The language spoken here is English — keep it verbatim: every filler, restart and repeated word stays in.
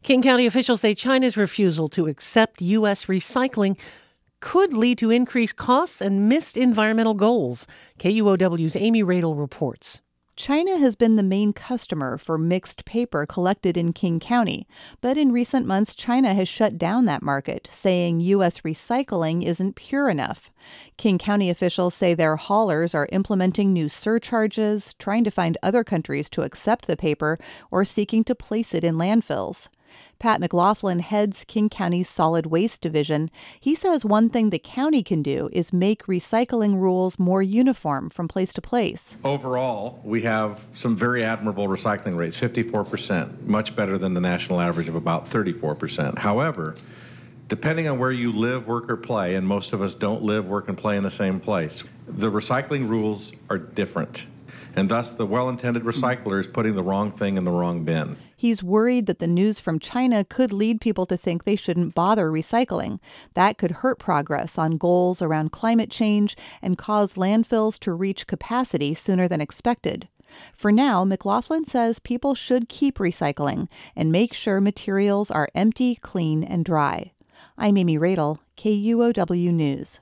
King County officials say China's refusal to accept U S recycling could lead to increased costs and missed environmental goals. K U O W's Amy Radel reports. China has been the main customer for mixed paper collected in King County, but in recent months, China has shut down that market, saying U S recycling isn't pure enough. King County officials say their haulers are implementing new surcharges, trying to find other countries to accept the paper, or seeking to place it in landfills. Pat McLaughlin heads King County's Solid Waste Division. He says one thing the county can do is make recycling rules more uniform from place to place. Overall, we have some very admirable recycling rates, fifty-four percent, much better than the national average of about thirty-four percent. However, depending on where you live, work, or play, and most of us don't live, work, and play in the same place, the recycling rules are different. And thus, the well-intended recycler is putting the wrong thing in the wrong bin. He's worried that the news from China could lead people to think they shouldn't bother recycling. That could hurt progress on goals around climate change and cause landfills to reach capacity sooner than expected. For now, McLaughlin says people should keep recycling and make sure materials are empty, clean, and dry. I'm Amy Radel, K U O W News.